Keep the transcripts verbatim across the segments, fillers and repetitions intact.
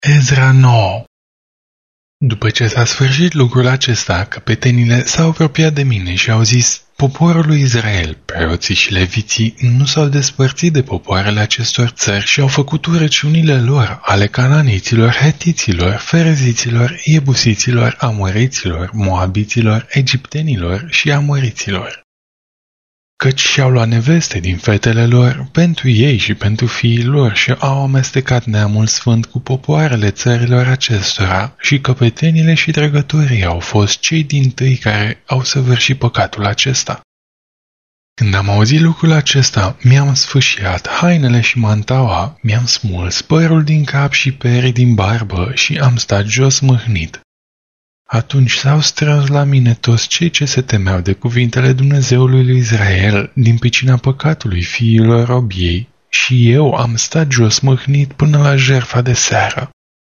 Ezra nouă. După ce s-a sfârșit lucrul acesta, căpetenile s-au apropiat de mine și au zis: poporul lui Israel, preoții și leviții, nu s-au despărțit de popoarele acestor țări și au făcut urăciunile lor, ale cananiților, hetiților, fereziților, iebusiților, amoriților, moabiților, egiptenilor și amoriților. Căci și-au luat neveste din fetele lor pentru ei și pentru fiii lor și au amestecat neamul sfânt cu popoarele țărilor acestora și căpetenile și dregătorii au fost cei dintâi care au săvârșit păcatul acesta. Când am auzit lucrul acesta, mi-am sfâșiat hainele și mantaua, mi-am smuls părul din cap și perii din barbă și am stat jos mâhnit. Atunci s-au strâns la mine toți cei ce se temeau de cuvintele Dumnezeului lui Israel din pricina păcatului fiilor robiei și eu am stat jos mâhnit până la jertfa de seară.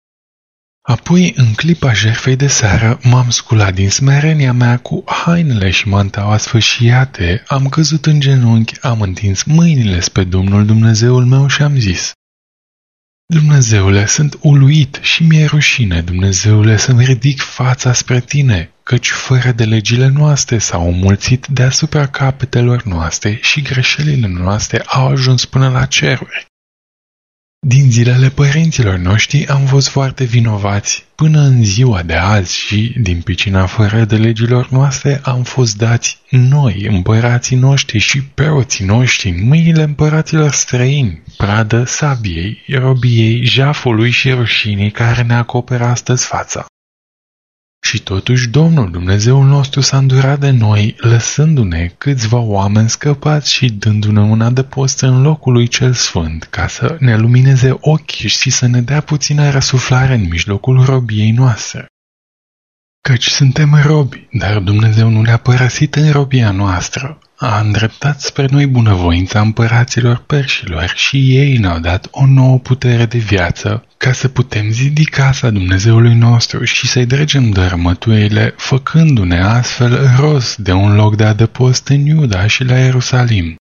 Apoi, în clipa jertfei de seară, m-am sculat din smerenia mea cu hainele și mantaua sfâșiate, am căzut în genunchi, am întins mâinile spre Domnul Dumnezeul meu și am zis: Dumnezeule, sunt uluit și mi-e rușine, Dumnezeule, să-mi ridic fața spre tine, căci fără de legile noastre s-au înmulțit deasupra capetelor noastre și greșelile noastre au ajuns până la ceruri. Din zilele părinților noștri am fost foarte vinovați, până în ziua de azi și, din pricina fără de legilor noastre, am fost dați noi, împărații noștri și preoții noștri, în mâinile împăraților străini, pradă sabiei, robiei, jafului și rușinii care ne acoperă astăzi fața. Și totuși Domnul Dumnezeul nostru s-a îndurat de noi, lăsându-ne câțiva oameni scăpați și dându-ne un adăpost în locul lui cel sfânt, ca să ne lumineze ochii și să ne dea puțină răsuflare în mijlocul robiei noastre. Căci suntem robi, dar Dumnezeu nu ne-a părăsit în robia noastră. A îndreptat spre noi bunăvoința împăraților perșilor și ei ne-au dat o nouă putere de viață, ca să putem zidi casa Dumnezeului nostru și să-i dregem dărâmăturile, făcându-ne astfel rost de un loc de adăpost în Iuda și la Ierusalim.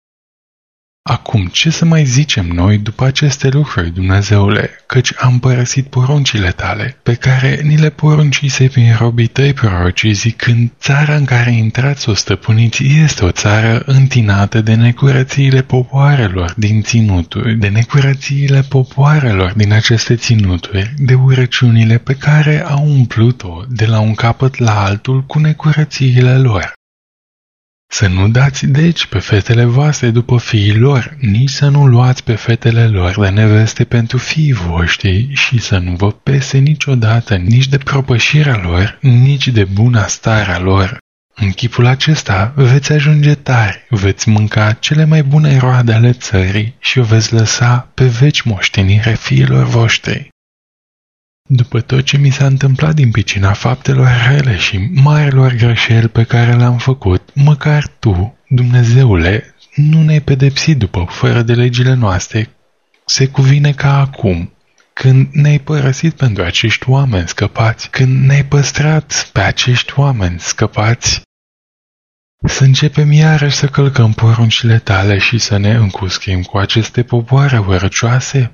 Acum, ce să mai zicem noi după aceste lucruri, Dumnezeule, căci am părăsit poruncile tale, pe care ni le poruncise prin robii tăi prorocii, zicând: țara în care intrați să o stăpâniți este o țară întinată de necurățiile popoarelor din ținuturi, de necurățiile popoarelor din aceste ținuturi, de urăciunile pe care au umplut-o de la un capăt la altul cu necurățiile lor. Să nu dați deci pe fetele voastre după fiii lor, nici să nu luați pe fetele lor de neveste pentru fiii voștri și să nu vă pese niciodată nici de propășirea lor, nici de buna starea lor. În chipul acesta veți ajunge tari, veți mânca cele mai bune roade ale țării și o veți lăsa pe veci moștenire fiilor voștri. După tot ce mi s-a întâmplat din pricina faptelor rele și marilor greșeli pe care le-am făcut, măcar tu, Dumnezeule, nu ne-ai pedepsit după fără de legile noastre, se cuvine ca acum, când ne-ai părăsit pentru acești oameni scăpați, când ne-ai păstrat pe acești oameni scăpați. Să începem iarăși să călcăm poruncile tale și să ne încuschim cu aceste popoare urăcioase?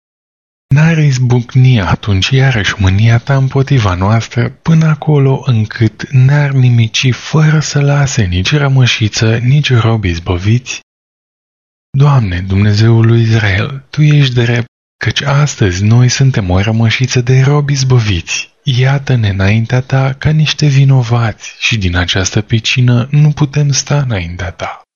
N-ar izbucni atunci iarăși mânia ta împotriva noastră până acolo încât n-ar nimici fără să lase nici rămășiță, nici robi izbăviți? Doamne, Dumnezeul lui Israel, Tu ești drept, căci astăzi noi suntem o rămășiță de robi izbăviți. Iată-ne înaintea Ta ca niște vinovați și din această pricină nu putem sta înaintea Ta.